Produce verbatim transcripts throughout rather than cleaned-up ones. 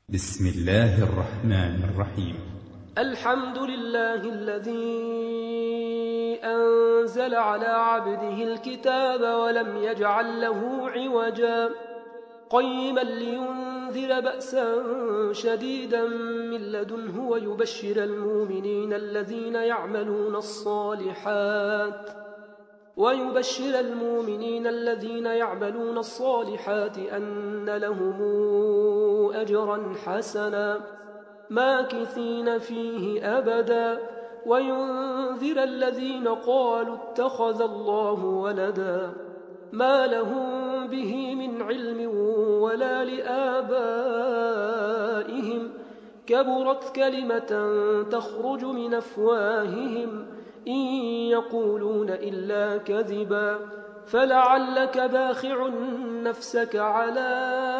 بسم الله الرحمن الرحيم. الحمد لله الذي أنزل على عبده الكتاب ولم يجعل له عوجا قيما لينذر بأسا شديدا من لدنه ويبشر المؤمنين الذين يعملون الصالحات ويبشر المؤمنين الذين يعملون الصالحات أن لهم أجرا حسنا ماكثين فيه أبدا وينذر الذين قالوا اتخذ الله ولدا ما لهم به من علم ولا لآبائهم كبرت كلمة تخرج من أفواههم إن يقولون إلا كذبا فلعلك باخع نفسك على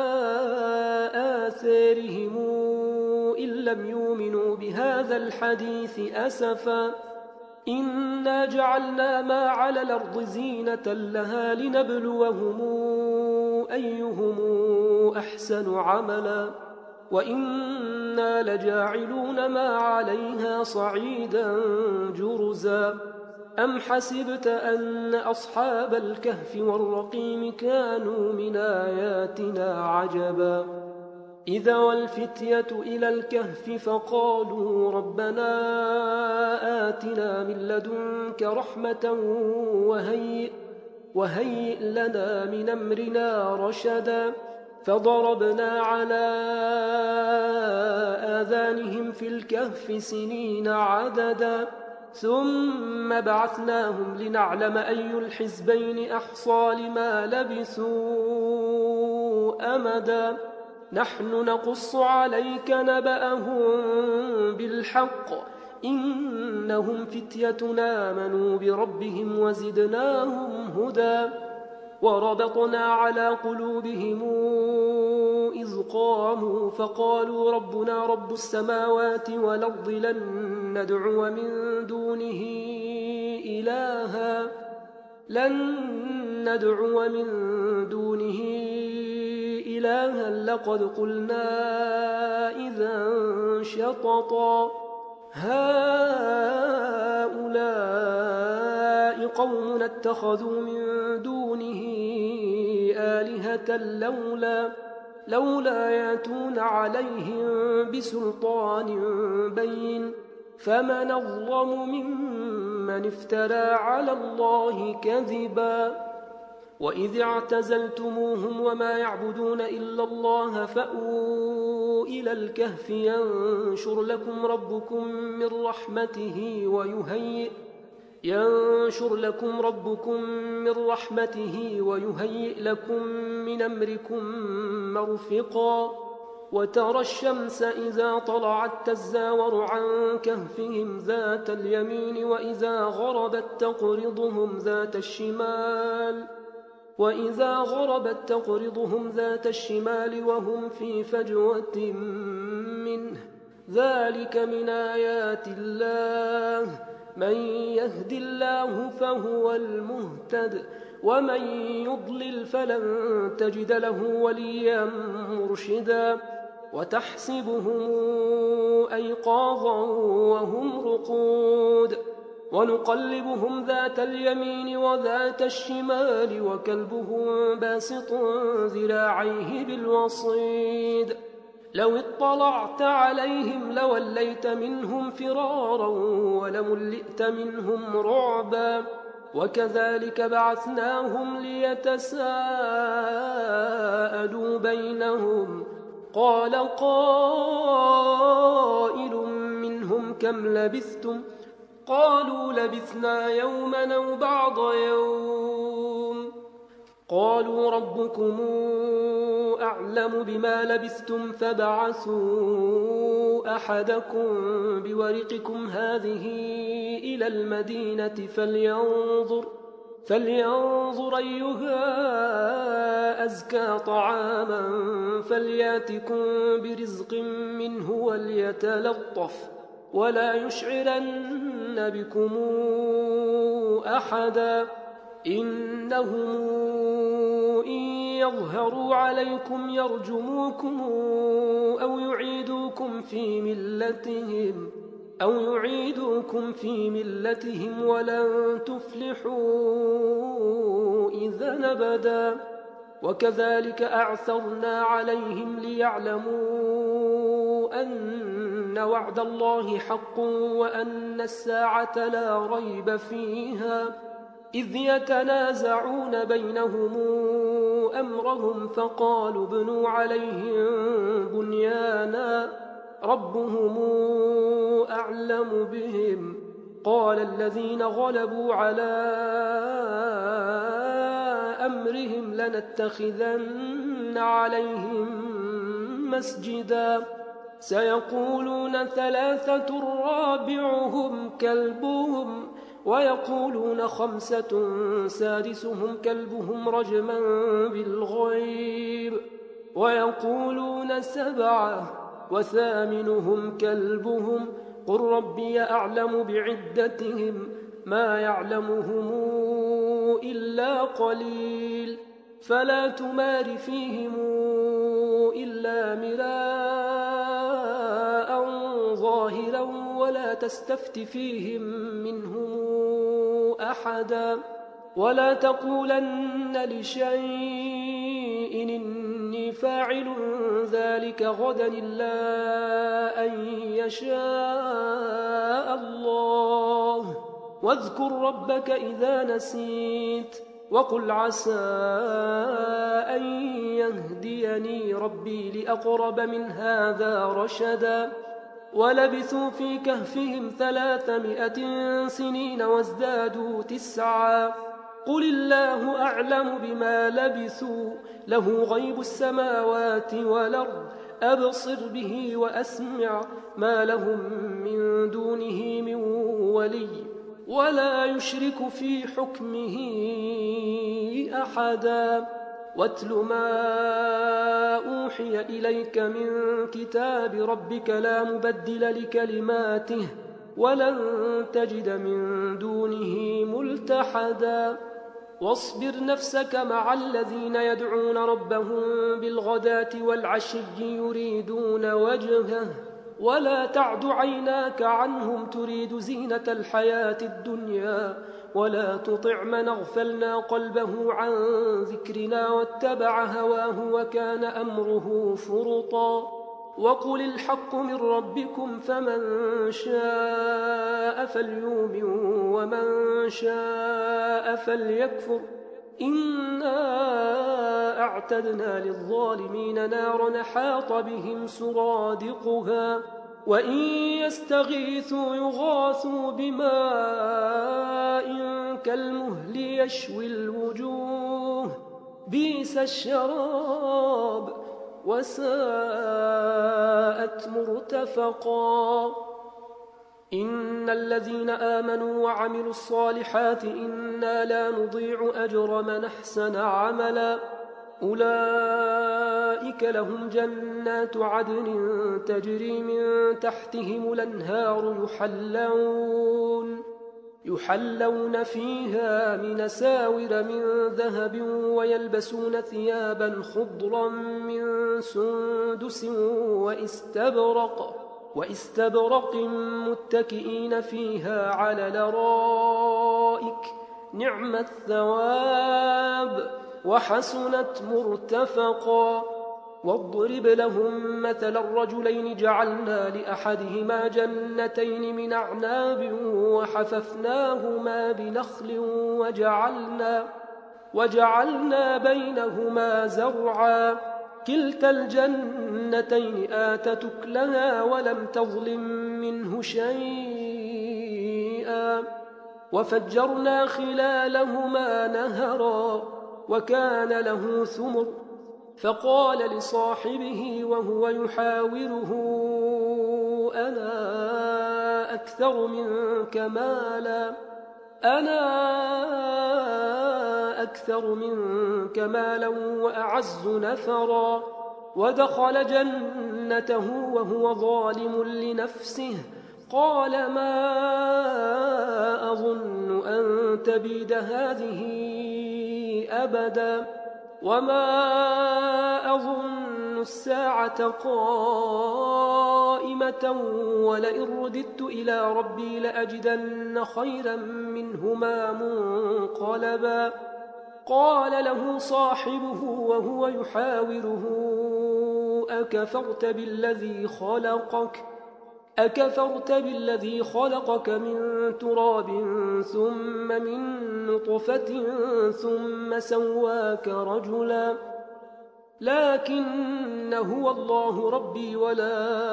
آثارهم إن لم يؤمنوا بهذا الحديث أسفا إنا جعلنا ما على الأرض زينة لها لنبلوهم أيهم أحسن عملا وإنا لجاعلون ما عليها صعيدا جرزا أم حسبت أن أصحاب الكهف والرقيم كانوا من آياتنا عجبا إذا والفتية إلى الكهف فقالوا ربنا آتنا من لدنك رحمة وهيئ, وهيئ لنا من أمرنا رشدا فضربنا على آذانهم في الكهف سنين عددا ثم بعثناهم لنعلم أي الحزبين أحصى لما لبثوا أمدا نحن نقص عليك نبأهم بالحق إنهم فتية آمنوا بربهم وزدناهم هدى وربطنا على قلوبهم إذ قاموا فقالوا ربنا رب السماوات والأرض لن ندعو من دونه إلها لن ندعو من دونه إلها لقد قلنا إذا شططا هؤلاء قوم اتخذوا من دونه آلهة لولا لولا يأتون عليهم بسلطان بين فمن أظلم ممن افترى على الله كذبا وإذ اعتزلتموهم وما يعبدون إلا الله فأووا إلى الكهف ينشر لكم ربكم من رحمته ويهيئ ينشر لكم ربكم من رحمته ويهيئ لكم من أمركم مرفقا وترى الشمس إذا طلعت تزاور عن كهفهم ذات اليمين وإذا غربت تقرضهم ذات الشمال وإذا غربت تقرضهم ذات الشمال وهم في فجوة منه ذلك من آيات الله من يهد الله فهو المهتد ومن يضلل فلن تجد له وليا مرشدا وتحسبهم أيقاظا وهم رقود ونقلبهم ذات اليمين وذات الشمال وكلبهم باسط ذراعيه بالوصيد لو اطلعت عليهم لوليت منهم فرارا ولملئت منهم رعبا وكذلك بعثناهم ليتساءلوا بينهم قال قائل منهم كم لبثتم قالوا لبثنا يوما أو بعض يوم قالوا ربكم أعلم بما لبثتم فابعثوا أحدكم بورقكم هذه إلى المدينة فلينظر فلينظر أيها أزكى طعاما فلياتكم برزق منه وليتلطف ولا يشعرن بكم أحدا إنهم إن يظهروا عليكم يرجموكم أو يعيدوكم يعيدوكم في ملتهم أو يعيدوكم في ملتهم ولن تفلحوا إذا أبدا. وكذلك أعثرنا عليهم ليعلموا أن وعد الله حق وأن الساعة لا ريب فيها، إذ يتنازعون بينهم أمرهم فقالوا ابنوا عليهم بنيانا ربهم أعلم بهم. قال الذين غلبوا على أمرهم لنتخذن عليهم مسجدا. سيقولون ثلاثة رابعهم كلبهم ويقولون خمسة سادسهم كلبهم رجما بالغيب ويقولون سبعة وثامنهم كلبهم قل ربي أعلم بعدتهم ما يعلمهم إلا قليل فلا تمار فيهم إلا مراء ظاهرا ولا تستفت فيهم منهم أحدا ولا تقولن لشيء إني فاعل ذلك غدا إلا أن يشاء الله واذكر ربك إذا نسيت وقل عسى أن يهديني ربي لأقرب من هذا رشدا. ولبثوا في كهفهم ثلاثمائة سنين وازدادوا تسعا قل الله أعلم بما لبثوا له غيب السماوات والأرض أبصر به وأسمع ما لهم من دونه من ولي ولا يشرك في حكمه أحدا. واتل ما أوحي إليك من كتاب ربك لا مبدل لكلماته ولن تجد من دونه ملتحدا. واصبر نفسك مع الذين يدعون ربهم بالغداة والعشي يريدون وجهه ولا تعد عيناك عنهم تريد زينة الحياة الدنيا ولا تطع من اغفلنا قلبه عن ذكرنا واتبع هواه وكان أمره فرطا. وقل الحق من ربكم فمن شاء فليؤمن ومن شاء فليكفر إنا أعتدنا للظالمين نارا حاط بهم سرادقها وإن يستغيثوا يغاثوا بماء كالمهل يشوي الوجوه بئس الشراب وساءت مرتفقا. إن الذين آمنوا وعملوا الصالحات إنا لا نضيع أجر من أحسن عملا أولئك لهم جنات عدن تجري من تحتهم الأنهار يحلون يحلون فيها من ساور من ذهب ويلبسون ثيابا خضرا من سندس واستبرق واستبرق متكئين فيها على الأرائك نعم الثواب وحسنت مرتفقا. واضرب لهم مثل الرجلين جعلنا لأحدهما جنتين من أعناب وحففناهما بنخل وجعلنا, وجعلنا بينهما زرعا كلتا الجنتين آتت أكلها ولم تظلم منه شيئا وفجرنا خلالهما نهرا وكان له ثمر فقال لصاحبه وهو يحاوره أنا أكثر منك مالا أنا أكثر منك مالا وأعز نفرا ودخل جنته وهو ظالم لنفسه قال ما أظن أن تبيد هذه أبدا وما أظن الساعة قائمة رحمة ولئن رددت إلى ربي لأجدن خيرا منهما منقلبا. قال له صاحبه وهو يحاوره أكفرت بالذي خلقك أكفرت بالذي خلقك من تراب ثم من نطفة ثم سواك رجلا لكن هو الله ربي ولا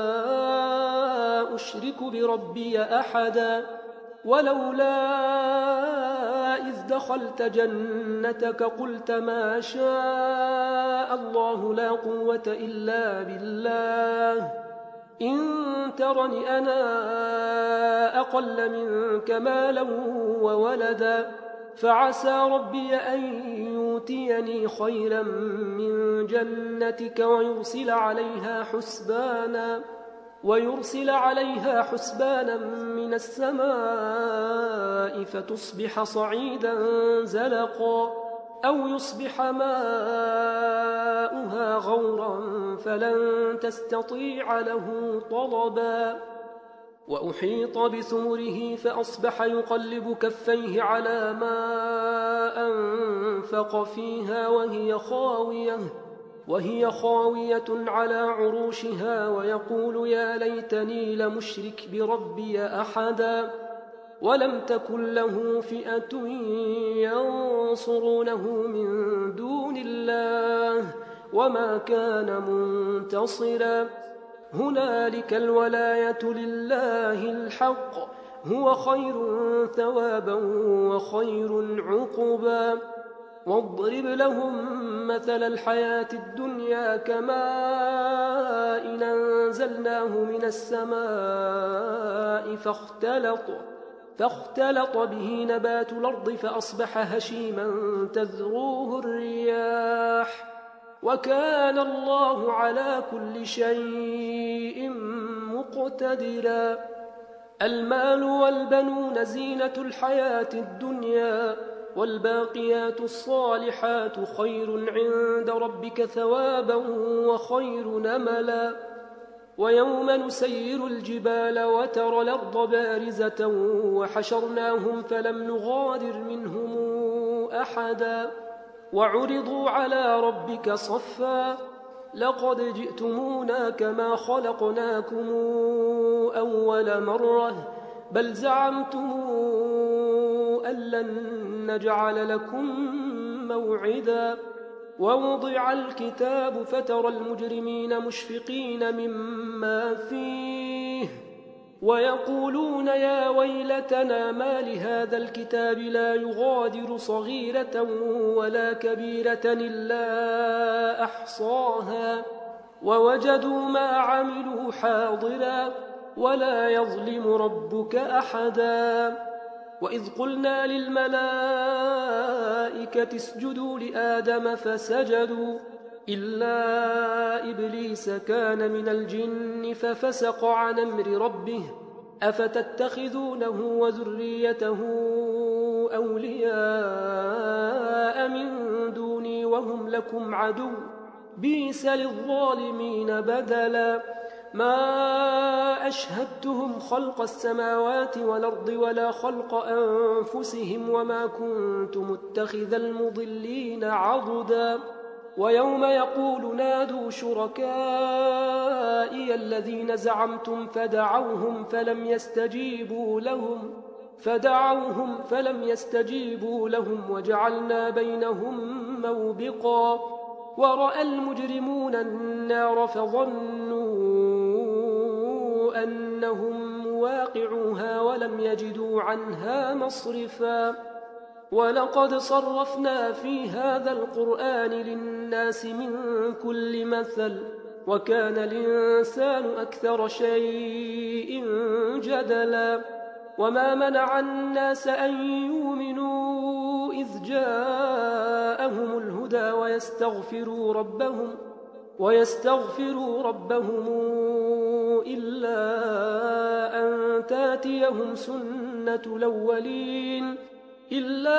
أشرك بربي أحدا. ولولا إذ دخلت جنتك قلت ما شاء الله لا قوة إلا بالله إن ترني أنا أقل منك مالا وولدا فعسى ربي أن يؤتيني خيرا من جنتك ويرسل عليها حسبانا ويرسل عليها حسبانا من السماء فتصبح صعيدا زلقا أو يصبح ماؤها غورا فلن تستطيع له طلبا. وأحيط بثمره فأصبح يقلب كفيه على ما أنفق فيها وهي خاوية وهي خاوية على عروشها ويقول يا ليتني لمشرك بربي أحدا. ولم تكن له فئة ينصرونه من دون الله وما كان منتصرا. هنالك الولاية لله الحق هو خير ثوابا وخير عقبا. واضرب لهم مثل الحياة الدنيا كماء إن أنزلناه من السماء فاختلط فاختلط به نبات الأرض فأصبح هشيما تذروه الرياح وكان الله على كل شيء مقتدرا. المال والبنون زينة الحياة الدنيا والباقيات الصالحات خير عند ربك ثوابا وخير نملا. ويوم نسير الجبال وترى الأرض بارزة وحشرناهم فلم نغادر منهم أحدا وعرضوا على ربك صفا لقد جئتمونا كما خلقناكم أول مرة بل زعمتم أن لن نجعل لكم موعدا. ووضع الكتاب فترى المجرمين مشفقين مما فيه ويقولون يا ويلتنا ما لهذا الكتاب لا يغادر صغيرة ولا كبيرة إلا أحصاها ووجدوا ما عملوا حاضرا ولا يظلم ربك أحدا. وإذ قلنا للملائكة اسجدوا لآدم فسجدوا إلا إبليس كان من الجن ففسق عن أمر ربه أفتتخذونه وذريته أولياء من دوني وهم لكم عدو بئس للظالمين بدلا. ما أشهدتهم خلق السماوات والأرض ولا خلق أنفسهم وما كنت متخذ المضلين عضدا. ويوم يقول نادوا شركائي الذين زعمتم فدعوهم فلم يستجيبوا لهم فدعوهم فلم يستجيبوا لهم وجعلنا بينهم موبقا. ورأى المجرمون النار فظنوا أنهم مواقعوها ولم يجدوا عنها مصرفا. ولقد صرفنا في هذا القرآن للناس من كل مثل وكان الإنسان أكثر شيء جدلا. وما منع الناس أن يؤمنوا إذ جاءهم الهدى ويستغفروا ربهم ويستغفروا ربهم إلا أن تاتيهم سنة الأولين إلا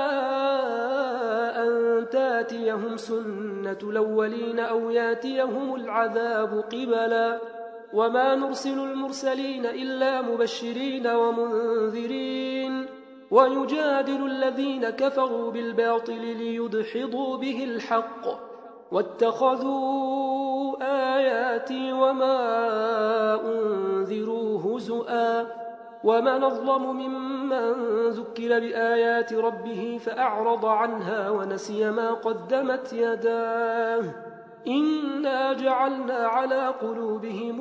أن تاتيهم سنة الأولين أو ياتيهم العذاب قبلا وما نرسل المرسلين إلا مبشرين ومنذرين ويجادل الذين كفروا بالباطل ليدحضوا به الحق واتخذوا آياتي وما أنذروا هزؤا ومن أظلم ممن ذكر بآيات ربه فأعرض عنها ونسي ما قدمت يداه إنا جعلنا على قلوبهم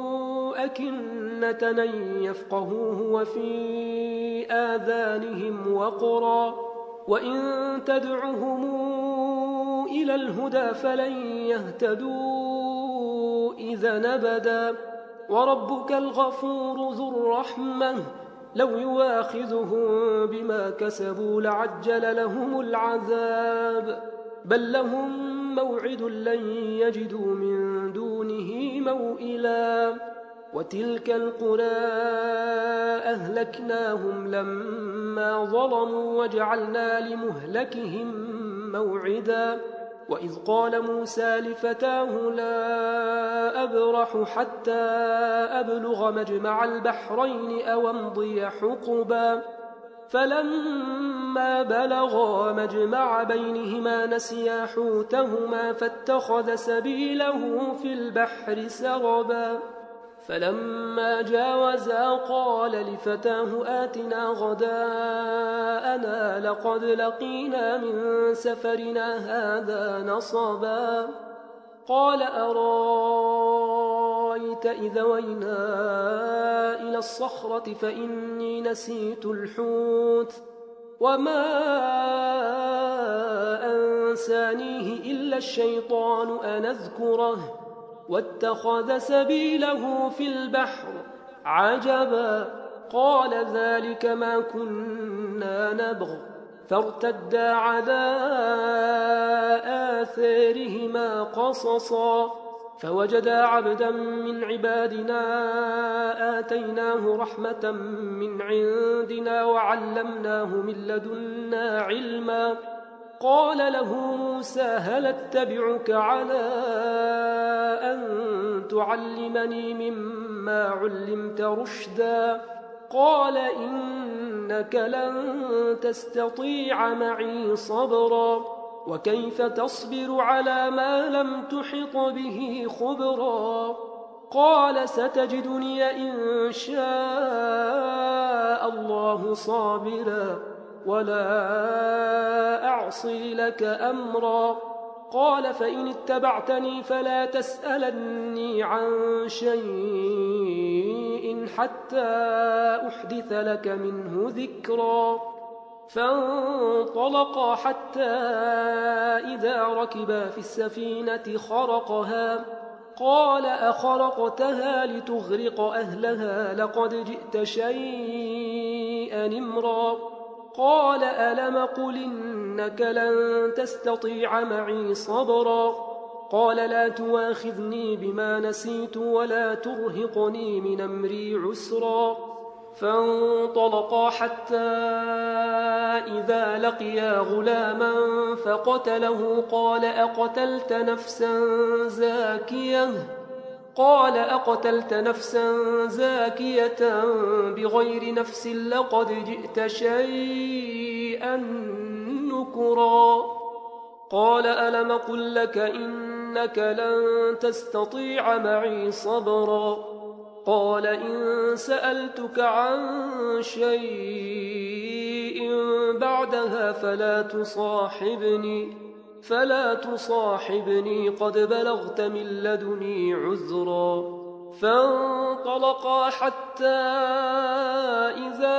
أكنة أن يفقهوه وفي آذانهم وقرا وإن تدعهم إلى الهدى فلن يهتدوا إذا أبدا وربك الغفور ذو الرحمة لو يواخذهم بما كسبوا لعجل لهم العذاب بل لهم موعد لن يجدوا من دونه موئلا وتلك القرى أهلكناهم لما ظلموا وجعلنا لمهلكهم موعدا وإذ قال موسى لفتاه لا أبرح حتى أبلغ مجمع البحرين أو أمضي حقبا فلما بلغا مجمع بينهما نسيا حوتهما فاتخذ سبيله في البحر سربا فلما جاوزا قال لفتاه آتنا غداءنا لقد لقينا من سفرنا هذا نصبا قال أرايت إذا وينا إلى الصخرة فإني نسيت الحوت وما أنسانيه إلا الشيطان أن أذكره واتخذ سبيله في البحر عجبا قال ذلك ما كنا نبغ فارتدا على آثارهما قصصا فوجدا عبدا من عبادنا آتيناه رحمة من عندنا وعلمناه من لدنا علما قال له موسى هل اتبعك على أن تعلمني مما علمت رشدا قال إنك لن تستطيع معي صبرا وكيف تصبر على ما لم تحط به خبرا قال ستجدني إن شاء الله صابرا ولا أعصي لك أمرا قال فإن اتبعتني فلا تسألني عن شيء حتى أحدث لك منه ذكرا فانطلقا حتى إذا ركبا في السفينة خرقها قال أخرقتها لتغرق أهلها لقد جئت شيئا إمرا قال ألم قل إنك لن تستطيع معي صبرا قال لا تواخذني بما نسيت ولا ترهقني من أمري عسرا فانطلقا حتى إذا لقيا غلاما فقتله قال أقتلت نفسا زاكية قال أقتلت نفسا زاكية بغير نفس لقد جئت شيئا نكرا قال ألم قل لك إنك لن تستطيع معي صبرا قال إن سألتك عن شيء بعدها فلا تصاحبني فلا تصاحبني قد بلغت من لدني عذرا فانطلقا حتى إذا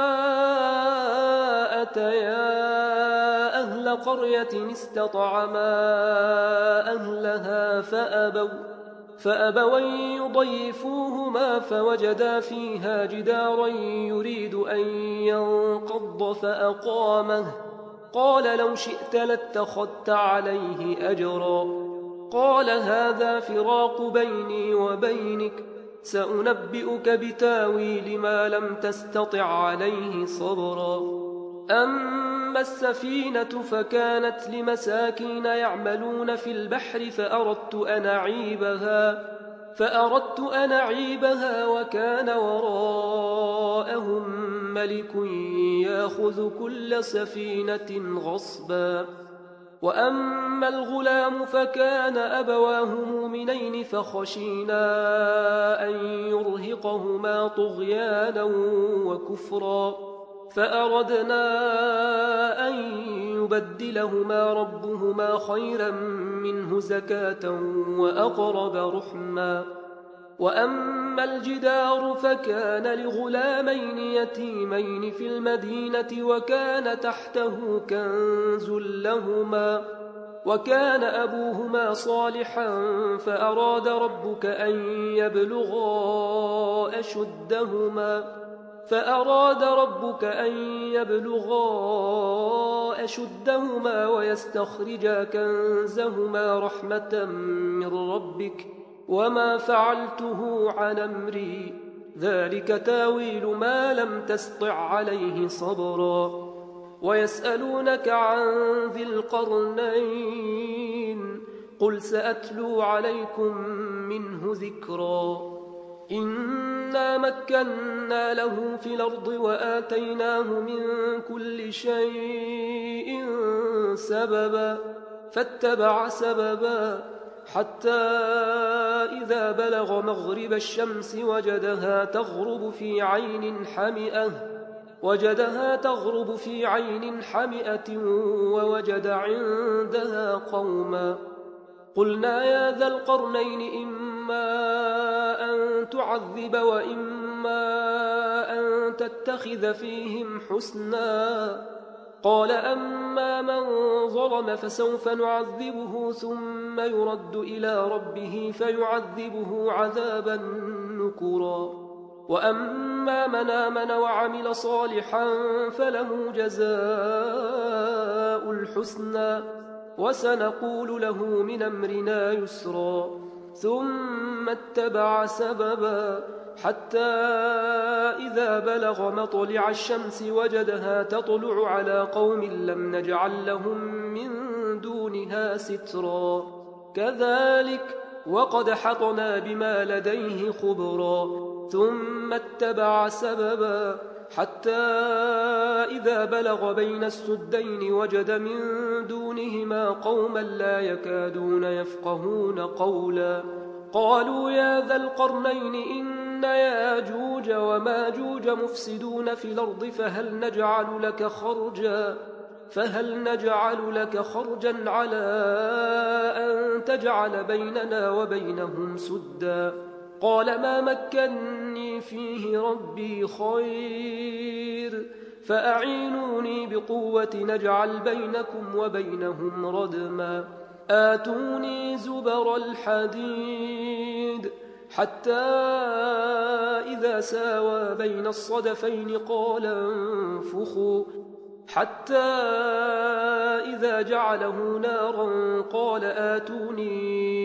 أتيا أهل قرية استطعما أهلها فأبوا فأبوا يضيفوهما فوجدا فيها جدارا يريد أن ينقض فأقامه قال لو شئت لاتخذت عليه أجرا قال هذا فراق بيني وبينك سأنبئك بتاويل ما لم تستطع عليه صبرا أما السفينة فكانت لمساكين يعملون في البحر فأردت أن أعيبها فأردت أن أعيبها وكان وراءهم ملك يأخذ كل سفينة غصبا. وأما الغلام فكان أبواه مؤمنين فخشينا أن يرهقهما طغيانا وكفرا فأردنا أن يبدلهما ربهما خيرا منه زكاة وأقرب رحما. وأما الجدار فكان لغلامين يتيمين في المدينة وكان تحته كنز لهما وكان أبوهما صالحا فأراد ربك أن يبلغا أشدهما فأراد ربك أن يبلغا أشدهما ويستخرجا كنزهما رحمة من ربك وما فعلته عن أمري ذلك تاويل ما لم تسطع عليه صبرا. ويسألونك عن ذي القرنين قل سأتلو عليكم منه ذكرا. إنا مكنا له في الأرض وآتيناه من كل شيء سببا فاتبع سببا حتى إذا بلغ مغرب الشمس وجدها تغرب في عين حمئة وجدها تغرب في عين حمئة ووجد عندها قوما قلنا يا ذا القرنين إما أن تعذب وإما أن تتخذ فيهم حسنا قال أما من ظلم فسوف نعذبه ثم يرد إلى ربه فيعذبه عذابا نكرا وأما من آمن وعمل صالحا فله جزاء الحسنى وسنقول له من أمرنا يسرا ثم اتبع سببا حتى إذا بلغ مطلع الشمس وجدها تطلع على قوم لم نجعل لهم من دونها سترا كذلك وقد حطنا بما لديه خبرا ثم اتبع سببا حتى إذا بلغ بين السدين وجد من دونهما قوما لا يكادون يفقهون قولا قالوا يا ذا القرنين إن ياجوج وماجوج مفسدون في الأرض فهل نجعل لك خرجا فهل نجعل لك خرجا على أن تجعل بيننا وبينهم سدا قال ما مكنني فيه ربي خير فأعينوني بقوة نجعل بينكم وبينهم ردما آتوني زبر الحديد حتى إذا ساوى بين الصدفين قال انفخوا حتى إذا جعله نارا قال آتوني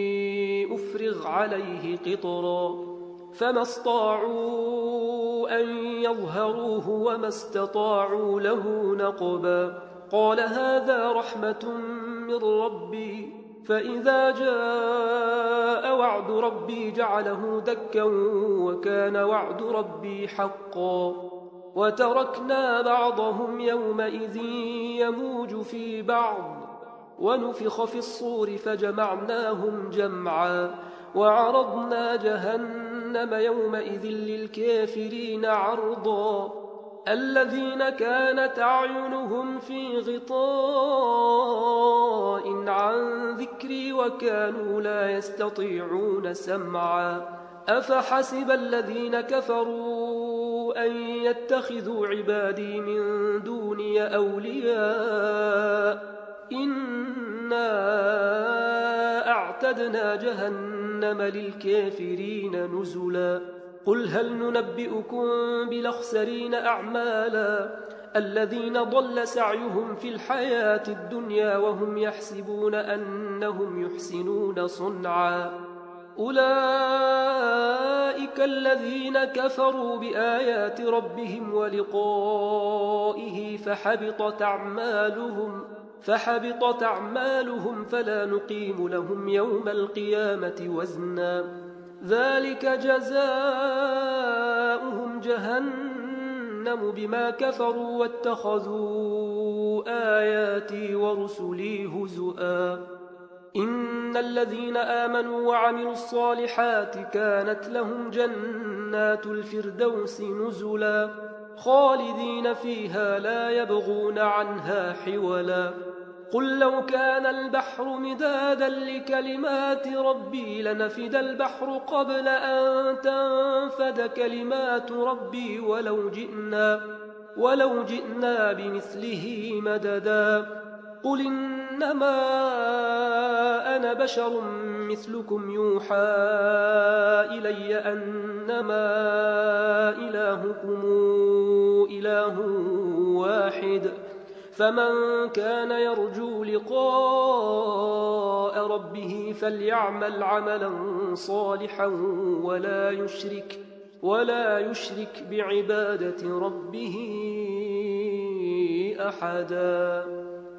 أفرغ عليه قطرا فما استطاعوا أن يظهروه وما استطاعوا له نقبا قال هذا رحمة من ربي فإذا جاء وعد ربي جعله دكا وكان وعد ربي حقا وتركنا بعضهم يومئذ يموج في بعض ونفخ في الصور فجمعناهم جمعا وعرضنا جهنم يومئذ للكافرين عرضا الذين كانت أعينهم في غطاء عن ذكري وكانوا لا يستطيعون سمعا أفحسب الذين كفروا أن يتخذوا عبادي من دوني أولياء إنا أعتدنا جهنم للكافرين نزلا قل هل ننبئكم بالأخسرين أعمالا الذين ضل سعيهم في الحياة الدنيا وهم يحسبون أنهم يحسنون صنعا أولئك الذين كفروا بآيات ربهم ولقائه فحبطت أعمالهم فحبطت أعمالهم فلا نقيم لهم يوم القيامة وزنا ذلك جزاؤهم جهنم بما كفروا واتخذوا آياتي ورسلي هزؤا إن الذين آمنوا وعملوا الصالحات كانت لهم جنات الفردوس نزلا خالدين فيها لا يبغون عنها حولا قل لو كان البحر مدادا لكلمات ربي لنفد البحر قبل أن تنفد كلمات ربي ولو جئنا, ولو جئنا بمثله مددا قل إنما أنا بشر مثلكم يوحى إلي أنما إلهكم إله واحد فمن كان يرجو لقاء ربه فليعمل عملا صالحا ولا يشرك, ولا يشرك بعبادة ربه أحدا.